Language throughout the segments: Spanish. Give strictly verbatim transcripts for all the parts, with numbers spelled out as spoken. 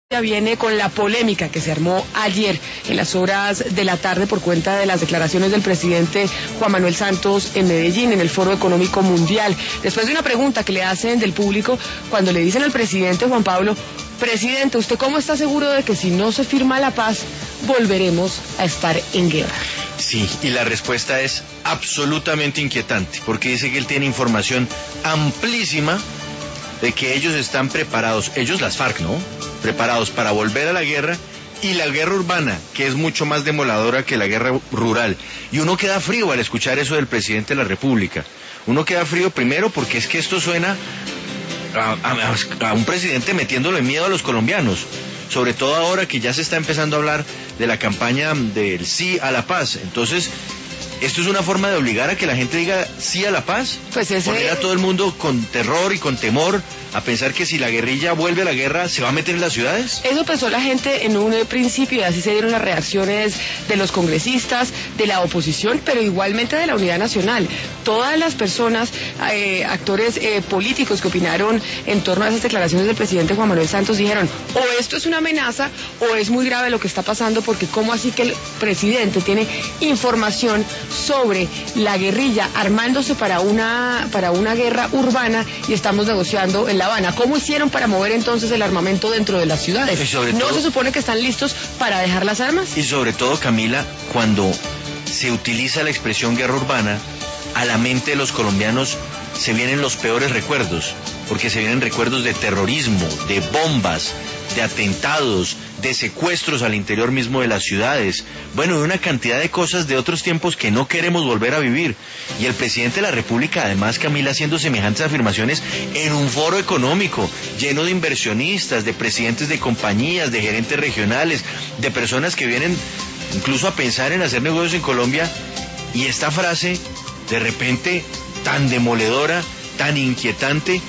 Ya viene con la polémica que se armó ayer en las horas de la tarde por cuenta de las declaraciones del presidente Juan Manuel Santos en Medellín, en el Foro Económico Mundial. Después de una pregunta que le hacen del público, cuando le dicen al presidente Juan Pablo: presidente, ¿usted cómo está seguro de que si no se firma la paz, volveremos a estar en guerra? Sí, y la respuesta es absolutamente inquietante, porque dice que él tiene información amplísima de que ellos están preparados, ellos las FARC, ¿no?, preparados para volver a la guerra, y la guerra urbana, que es mucho más demoledora que la guerra rural. Y uno queda frío al escuchar eso del presidente de la República. Uno queda frío primero porque es que esto suena a, a, a un presidente metiéndole miedo a los colombianos, sobre todo ahora que ya se está empezando a hablar de la campaña del sí a la paz. Entonces, ¿esto es una forma de obligar a que la gente diga sí a la paz? Pues ese... Poner a todo el mundo con terror y con temor a pensar que si la guerrilla vuelve a la guerra, ¿se va a meter en las ciudades? Eso pensó la gente en un principio, y así se dieron las reacciones de los congresistas, de la oposición, pero igualmente de la Unidad Nacional. Todas las personas, eh, actores eh, políticos que opinaron en torno a esas declaraciones del presidente Juan Manuel Santos dijeron: o esto es una amenaza, o es muy grave lo que está pasando, porque ¿cómo así que el presidente tiene información sobre la guerrilla armándose para una, para una guerra urbana y estamos negociando en La Habana? ¿Cómo hicieron para mover entonces el armamento dentro de las ciudades? ¿No todo, se supone que están listos para dejar las armas? Y sobre todo, Camila, cuando se utiliza la expresión guerra urbana, a la mente de los colombianos se vienen los peores recuerdos, porque se vienen recuerdos de terrorismo, de bombas, de atentados, de secuestros al interior mismo de las ciudades, bueno, de una cantidad de cosas de otros tiempos que no queremos volver a vivir. Y el presidente de la República, además, Camila, haciendo semejantes afirmaciones en un foro económico lleno de inversionistas, de presidentes de compañías, de gerentes regionales, de personas que vienen incluso a pensar en hacer negocios en Colombia, y esta frase, de repente, tan demoledora, tan inquietante,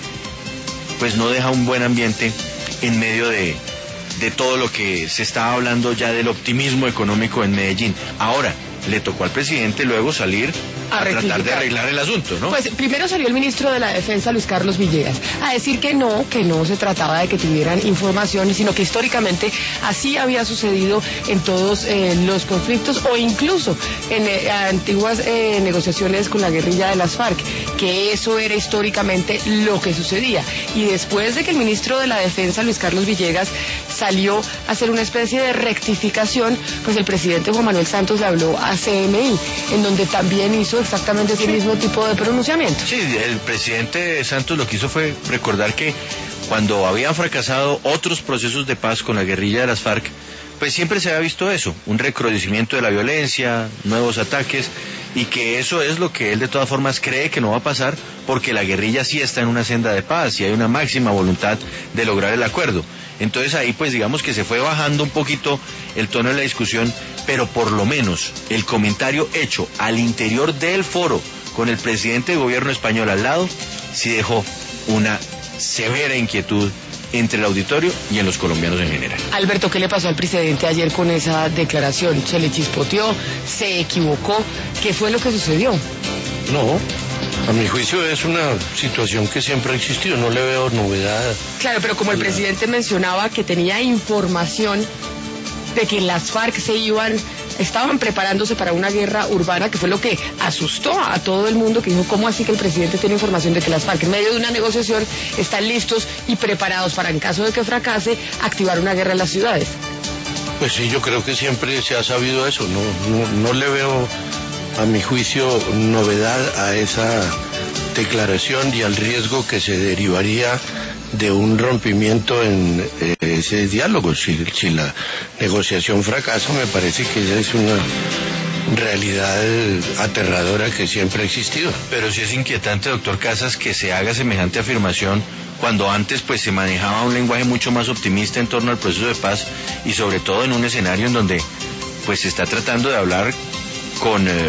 pues no deja un buen ambiente en medio de, de todo lo que se está hablando ya del optimismo económico en Medellín. Ahora, le tocó al presidente luego salir a, a tratar de arreglar el asunto, ¿no? Pues primero salió el ministro de la Defensa, Luis Carlos Villegas, a decir que no, que no se trataba de que tuvieran información, sino que históricamente así había sucedido en todos eh, los conflictos, o incluso en eh, antiguas eh, negociaciones con la guerrilla de las FARC, que eso era históricamente lo que sucedía. Y después de que el ministro de la Defensa, Luis Carlos Villegas, salió a hacer una especie de rectificación, pues el presidente Juan Manuel Santos le habló a C M I, en donde también hizo exactamente ese mismo tipo de pronunciamiento. Sí, el presidente Santos lo que hizo fue recordar que cuando habían fracasado otros procesos de paz con la guerrilla de las FARC, pues siempre se había visto eso, un recrudecimiento de la violencia, nuevos ataques, y que eso es lo que él de todas formas cree que no va a pasar, porque la guerrilla sí está en una senda de paz y hay una máxima voluntad de lograr el acuerdo. Entonces ahí pues digamos que se fue bajando un poquito el tono de la discusión, pero por lo menos el comentario hecho al interior del foro con el presidente de gobierno español al lado sí dejó una severa inquietud entre el auditorio y en los colombianos en general. Alberto, ¿qué le pasó al presidente ayer con esa declaración? ¿Se le chispoteó? ¿Se equivocó? ¿Qué fue lo que sucedió? No, a mi juicio es una situación que siempre ha existido, no le veo novedad. Claro, pero como el presidente mencionaba que tenía información de que las FARC se iban, estaban preparándose para una guerra urbana, que fue lo que asustó a todo el mundo, que dijo: ¿cómo así que el presidente tiene información de que las FARC en medio de una negociación están listos y preparados para, en caso de que fracase, activar una guerra en las ciudades? Pues sí, yo creo que siempre se ha sabido eso, no, no, no le veo a mi juicio novedad a esa declaración y al riesgo que se derivaría de un rompimiento en eh, ese diálogo. Si, si la negociación fracasa, me parece que ya es una realidad aterradora que siempre ha existido. Pero sí es inquietante, doctor Casas, que se haga semejante afirmación cuando antes pues se manejaba un lenguaje mucho más optimista en torno al proceso de paz, y sobre todo en un escenario en donde pues se está tratando de hablar con eh,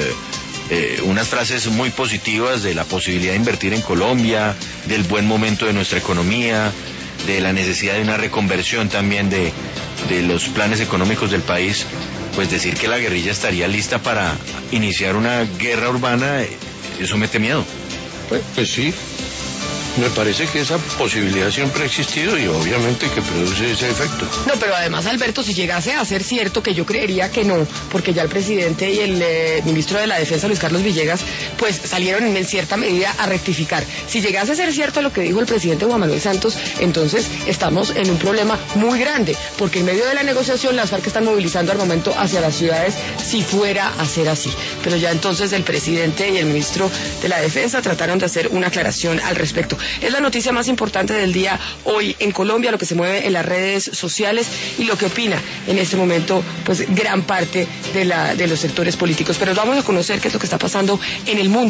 eh, unas frases muy positivas de la posibilidad de invertir en Colombia, del buen momento de nuestra economía, de la necesidad de una reconversión también de, de los planes económicos del país. Pues decir que la guerrilla estaría lista para iniciar una guerra urbana, eso mete miedo. Pues, pues sí, Me parece que esa posibilidad siempre ha existido y obviamente que produce ese efecto. No, pero además, Alberto, si llegase a ser cierto, que yo creería que no, porque ya el presidente y el eh, ministro de la Defensa, Luis Carlos Villegas, pues salieron en cierta medida a rectificar. Si llegase a ser cierto lo que dijo el presidente Juan Manuel Santos, entonces estamos en un problema muy grande, porque en medio de la negociación las FARC están movilizando armamento hacia las ciudades si fuera a ser así. Pero ya entonces el presidente y el ministro de la Defensa trataron de hacer una aclaración al respecto. Es la noticia más importante del día hoy en Colombia, lo que se mueve en las redes sociales y lo que opina en este momento pues gran parte de, la, de los sectores políticos. Pero vamos a conocer qué es lo que está pasando en el mundo.